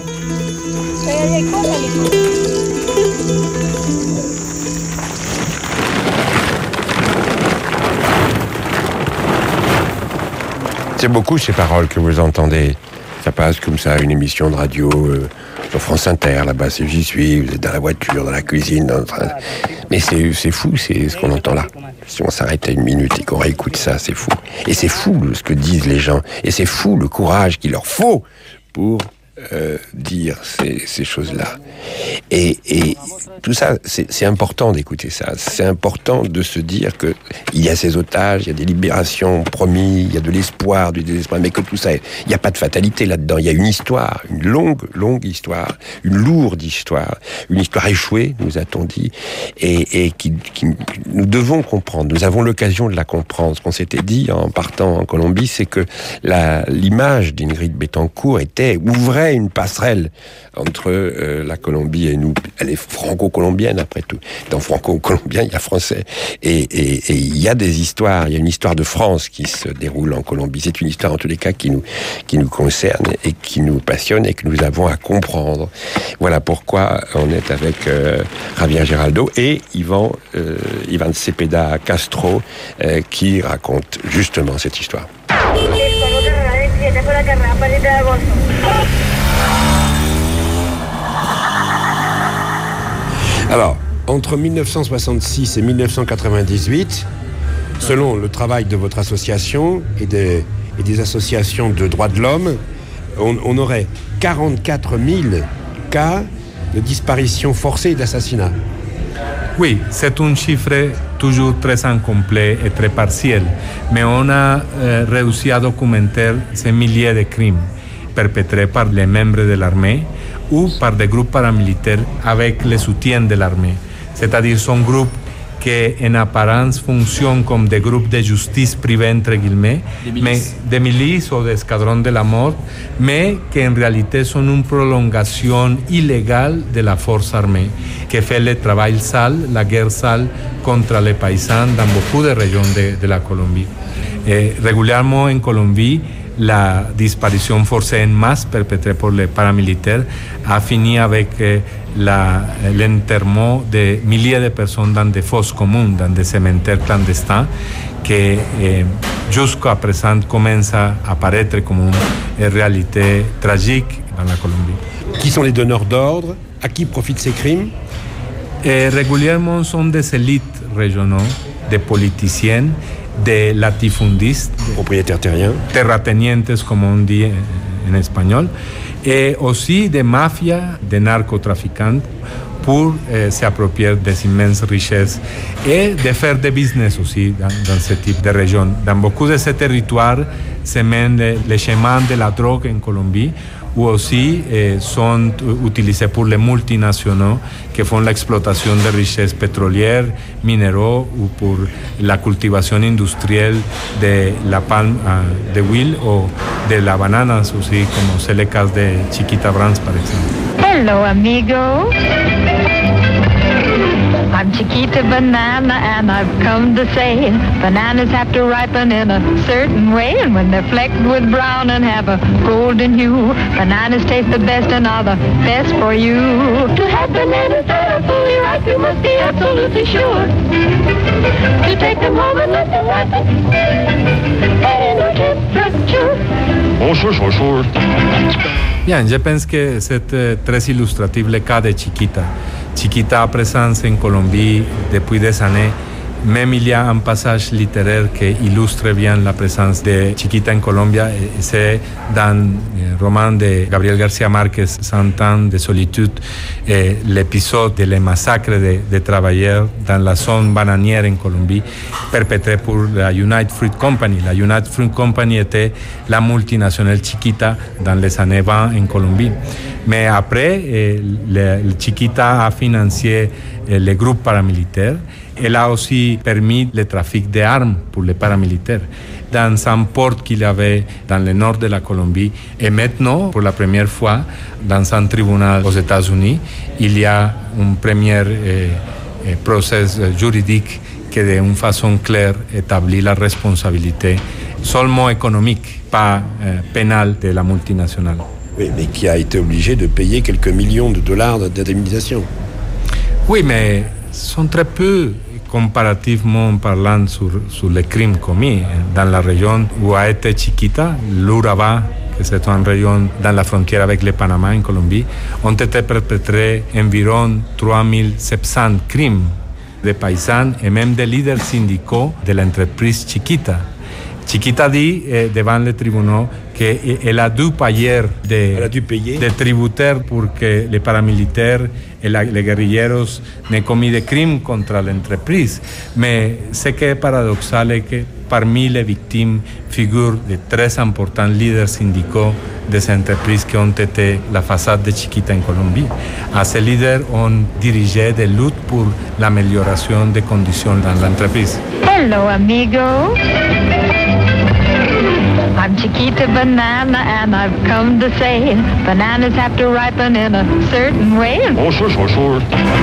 C'est beaucoup ces paroles que vous entendez. Ça passe comme ça, une émission de radio sur France Inter, là-bas, c'est J'y suis, vous êtes dans la voiture, dans la cuisine, mais c'est fou, c'est ce qu'on entend là. Si on s'arrête à 1 minute et qu'on réécoute ça, c'est fou. Et c'est fou ce que disent les gens. Et c'est fou le courage qu'il leur faut pour dire ces choses-là. Et tout ça, c'est important d'écouter ça. C'est important de se dire que il y a ces otages, il y a des libérations promises, il y a de l'espoir, du désespoir, mais que tout ça, il n'y a pas de fatalité là-dedans. Il y a une histoire, une longue histoire, une lourde histoire, une histoire échouée, nous a-t-on dit, et qui nous devons comprendre. Nous avons l'occasion de la comprendre. Ce qu'on s'était dit en partant en Colombie, c'est que l'image d'Ingrid Betancourt ouvrait une passerelle entre la Colombie et nous. Elle est franco-colombienne après tout. Dans franco-colombien, il y a français. Et il y a des histoires. Il y a une histoire de France qui se déroule en Colombie. C'est une histoire en tous les cas qui nous concerne et qui nous passionne et que nous avons à comprendre. Voilà pourquoi on est avec Javier Giraldo et Ivan Cepeda Castro qui raconte justement cette histoire. Alors, entre 1966 et 1998, selon le travail de votre association et des associations de droits de l'homme, on aurait 44 000 cas de disparition forcée et d'assassinat. Oui, c'est un chiffre toujours très incomplet et très partiel, mais on a réussi à documenter ces milliers de crimes perpétrés par les membres de l'armée ou par des groupes paramilitaires avec le soutien de l'armée. C'est-à-dire son groupe qui en apparence fonctionnent comme des groupes de justice privée entre guillemets, mais des milices ou des escadrons de la mort, mais qui en réalité sont une prolongation illégale de la force armée, qui fait le travail sale, la guerre sale contre les paysans dans beaucoup de régions de la Colombie. Et régulièrement en Colombie, la disparition forcée en masse perpétrée par les paramilitaires a fini avec l'enterrement de milliers de personnes dans des fosses communes, dans des cimetières clandestins, qui jusqu'à présent commencent à apparaître comme une réalité tragique dans la Colombie. Qui sont les donneurs d'ordre? À qui profitent ces crimes? Régulièrement sont des élites régionaux, des politiciens, des latifundistes, propriétaires terriens, terratenientes comme on dit en espagnol, et aussi des mafias, des narcotrafiquants pour s'approprier des immenses richesses et de faire des business aussi dans ce type de région. Dans beaucoup de ces territoires se mènent les chemins de la drogue en Colombie, ou aussi sont utilisés pour les multinationaux qui font l'exploitation de richesses pétrolières, minéraux ou pour la cultivation industrielle de la palme de huile ou de la banane aussi, comme c'est le cas de Chiquita Brands par exemple. Hello, amigo. I'm Chiquita Banana, and I've come to say bananas have to ripen in a certain way, and when they're flecked with brown and have a golden hue, bananas taste the best and are the best for you. To have bananas that are fully ripe, you must be absolutely sure to take them home and let them ripen at no temperature. Bonjour. Bien, je pense que c'est très illustratif le cas de Chiquita. Chiquita a présence en Colombie depuis des années. Même il y a un passage littéraire qui illustre bien la présence de Chiquita en Colombie. C'est dans le roman de Gabriel García Márquez, 100 ans de solitude, l'épisode de le massacre des travailleurs dans la zone bananière en Colombie, perpétré pour la United Fruit Company. La United Fruit Company était la multinationale Chiquita dans les années 20 en Colombie. Mais après, Chiquita a financé les groupes paramilitaires. Elle a aussi permis le trafic d'armes pour les paramilitaires dans un port qu'il y avait dans le nord de la Colombie. Et maintenant, pour la première fois, dans un tribunal aux États-Unis, il y a un premier procès juridique qui, d'une façon claire, établit la responsabilité seulement économique, pas pénale de la multinationale. Oui, mais qui a été obligé de payer quelques millions de dollars d'indemnisation. Oui, mais sont très peu comparativement parlant sur les crimes commis dans la région où a été Chiquita, l'Urabá, que c'est une région dans la frontière avec le Panama en Colombie, ont été perpétrés environ 3700 crimes de paysans et même des leaders syndicaux de l'entreprise Chiquita. Chiquita dit devant les tribunaux qu'elle a dû payer des tributaires pour que les paramilitaires et les guerrilleros n'aient commis des crimes contre l'entreprise. Mais ce qui est paradoxal est que parmi les victimes figurent de très importants leaders syndicaux des entreprises qui ont été la façade de Chiquita en Colombie. Ces leaders ont dirigé des luttes pour l'amélioration des conditions dans l'entreprise. Hello, amigo. I'm Chiquita Banana, and I've come to say bananas have to ripen in a certain way. Bonjour.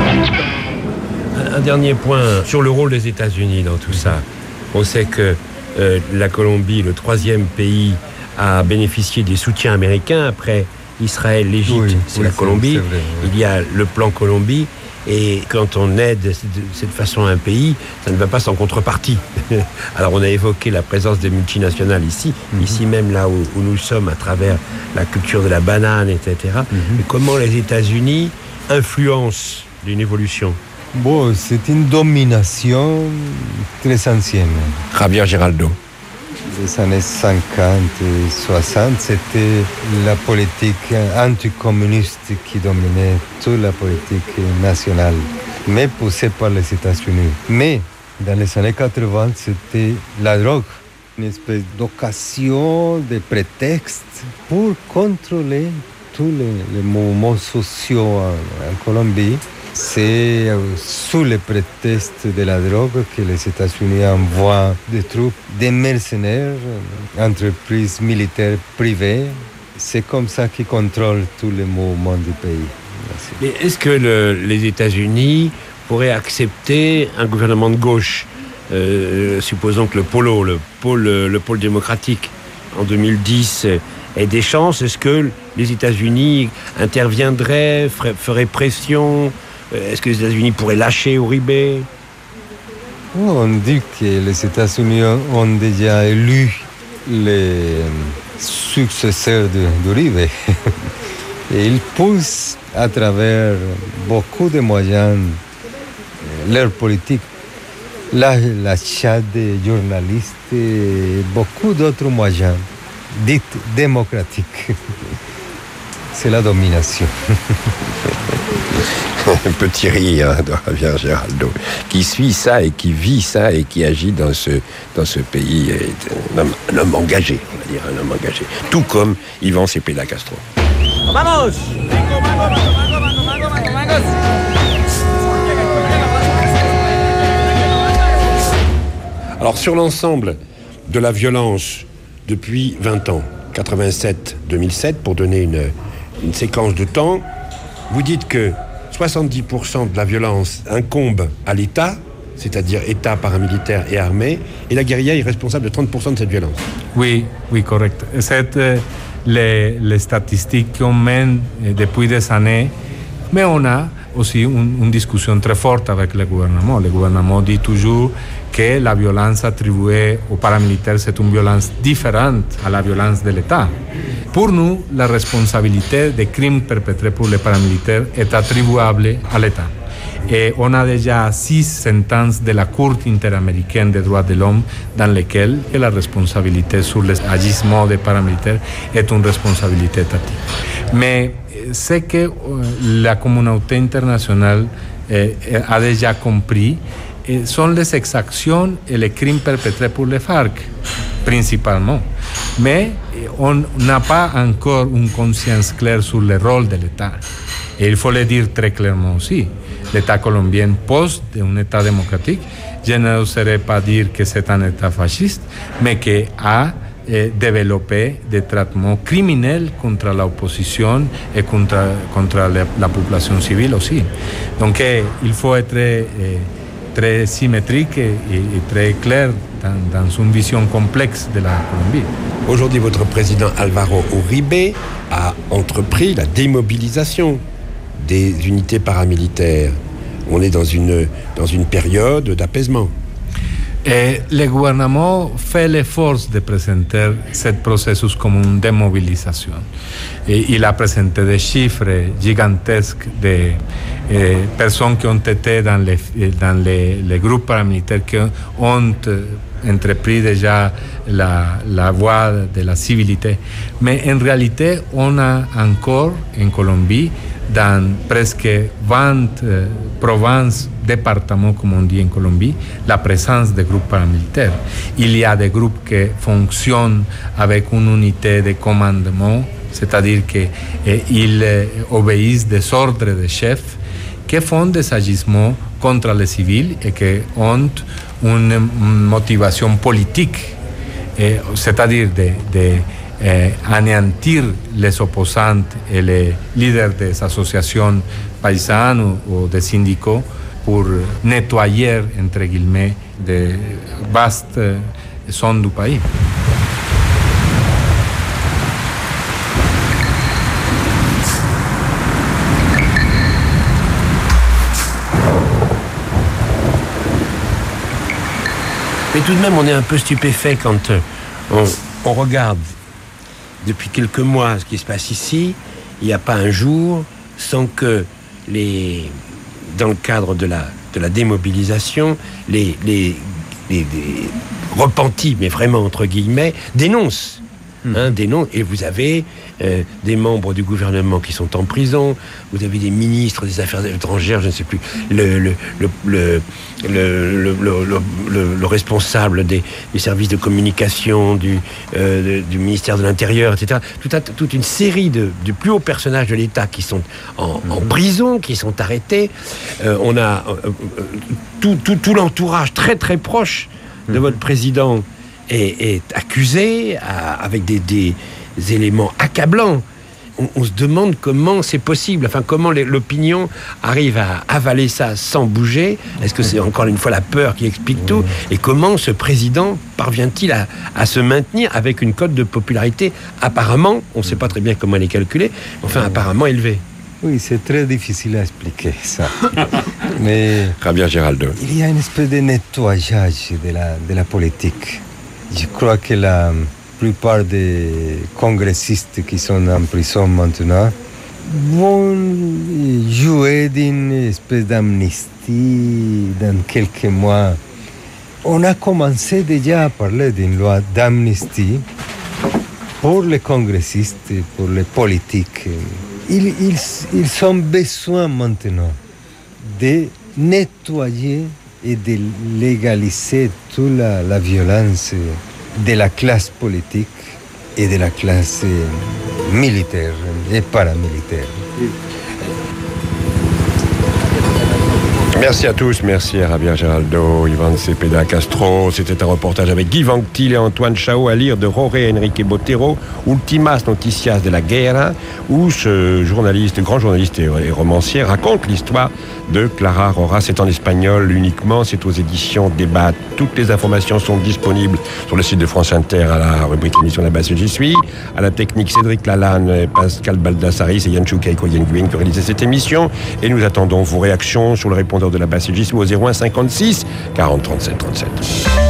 Un dernier point sur le rôle des États-Unis dans tout ça. On sait que la Colombie, le troisième pays, a bénéficié des soutiens américains après Israël, l'Égypte, c'est la Colombie. Il y a le plan Colombie. Et quand on aide de cette façon un pays, ça ne va pas sans contrepartie. Alors on a évoqué la présence des multinationales ici, ici même là où nous sommes à travers la culture de la banane, etc. Et comment les États-Unis influencent une évolution? Bon, c'est une domination très ancienne. Javier Giraldo. Les années 50 et 60, c'était la politique anticommuniste qui dominait toute la politique nationale, mais poussée par les États-Unis. Mais dans les années 80, c'était la drogue, une espèce d'occasion, de prétexte pour contrôler tous les mouvements sociaux en Colombie. C'est sous le prétexte de la drogue que les États-Unis envoient des troupes, des mercenaires, entreprises militaires privées. C'est comme ça qu'ils contrôlent tous les mouvements du pays. Mais est-ce que les États-Unis pourraient accepter un gouvernement de gauche, supposons que le pôle démocratique en 2010 ait des chances? Est-ce que les États-Unis interviendraient, feraient pression? Est-ce que les États-Unis pourraient lâcher Uribe? On dit que les États-Unis ont déjà élu les successeurs d'Uribe. Et ils poussent à travers beaucoup de moyens leur politique. L'achat des journalistes et beaucoup d'autres moyens dits démocratiques. C'est la domination. Petit rire de Javier Giraldo, qui suit ça et qui vit ça et qui agit dans ce pays, un homme engagé, on va dire, un homme engagé. Tout comme Iván Cepeda Castro. ¡Vamos! Alors sur l'ensemble de la violence depuis 20 ans, 87-2007, pour donner une séquence de temps, vous dites que 70% de la violence incombe à l'État, c'est-à-dire État paramilitaire et armée, et la guérilla est responsable de 30% de cette violence. Oui, correct. C'est les statistiques qu'on mène depuis des années, mais on a aussi une discussion très forte avec le gouvernement. Le gouvernement dit toujours que la violence attribuée aux paramilitaires, c'est une violence différente à la violence de l'État. Pour nous, la responsabilité des crimes perpétrés pour les paramilitaires est attribuable à l'État. Et on a déjà 6 sentences de la Cour interaméricaine des droits de l'homme dans lesquelles la responsabilité sur les agissements des paramilitaires est une responsabilité étatique. Mais c'est que la communauté internationale a déjà compris sont les exactions et les crimes perpétrés pour les FARC, principalement. Mais on n'a pas encore une conscience claire sur le rôle de l'État. Et il faut le dire très clairement aussi. L'État colombien pose un État démocratique. Je n'oserais pas dire que c'est un État fasciste, mais qui a développé des traitements criminels contre l'opposition et contre la population civile aussi. Donc il faut être très symétrique et très clair dans une vision complexe de la Colombie. Aujourd'hui, votre président Álvaro Uribe a entrepris la démobilisation des unités paramilitaires. On est dans une période d'apaisement. Et le gouvernement fait l'effort de présenter ce processus comme une démobilisation. Et il a présenté des chiffres gigantesques de personnes qui ont été dans les groupes paramilitaires qui ont entrepris déjà la voie de la civilité. Mais en réalité, on a encore en Colombie, dans presque 20 provinces, départements, comme on dit en Colombie, la présence de groupes paramilitaires. Il y a des groupes qui fonctionnent avec une unité de commandement, c'est-à-dire qu'ils obéissent des ordres de chefs qui font des agissements contre les civils et qui ont une motivation politique, c'est-à-dire anéantir les opposants et les leaders des associations paysannes ou des syndicats pour nettoyer, entre guillemets, de vastes zones du pays. Mais tout de même, on est un peu stupéfait quand on regarde depuis quelques mois ce qui se passe ici. Il n'y a pas un jour sans que dans le cadre de la démobilisation, les repentis, mais vraiment entre guillemets, dénoncent. Et vous avez des membres du gouvernement qui sont en prison, vous avez des ministres des Affaires étrangères, je ne sais plus, le responsable des services de communication du ministère de l'Intérieur, etc. Toute une série de plus hauts personnages de l'État qui sont en prison, qui sont arrêtés. On a tout l'entourage très très proche de votre président est accusé avec des éléments accablants. On se demande comment c'est possible, comment l'opinion arrive à avaler ça sans bouger. Est-ce que c'est encore une fois la peur qui explique tout? Et comment ce président parvient-il à se maintenir avec une cote de popularité apparemment, on ne sait pas très bien comment elle est calculée, apparemment élevée? Oui, c'est très difficile à expliquer ça. Mais Javier Giraldo. Il y a une espèce de nettoyage de la politique. Je crois que la plupart des congressistes qui sont en prison maintenant vont jouer d'une espèce d'amnistie dans quelques mois. On a commencé déjà à parler d'une loi d'amnistie pour les congressistes, pour les politiques. Ils ont besoin maintenant de nettoyer et de légaliser toute la violence de la classe politique et de la classe militaire et paramilitaire. Merci à tous, merci à Javier Geraldo, Ivan Cepeda Castro. C'était un reportage avec Guy Vanctil et Antoine Chao à lire de Jorge Enrique Botero, Ultimas Noticias de la Guerra, où ce grand journaliste et romancier raconte l'histoire de Clara Rojas. C'est en espagnol uniquement, c'est aux éditions Débat. Toutes les informations sont disponibles sur le site de France Inter à la rubrique émission La Basse J'y suis. À la technique, Cédric Lalanne, Pascal Baldassaris et Yann Choukaïko Yenguin qui réalisaient cette émission. Et nous attendons vos réactions sur le répondeur de La Basse J'y suis au 01 56 40 37 37.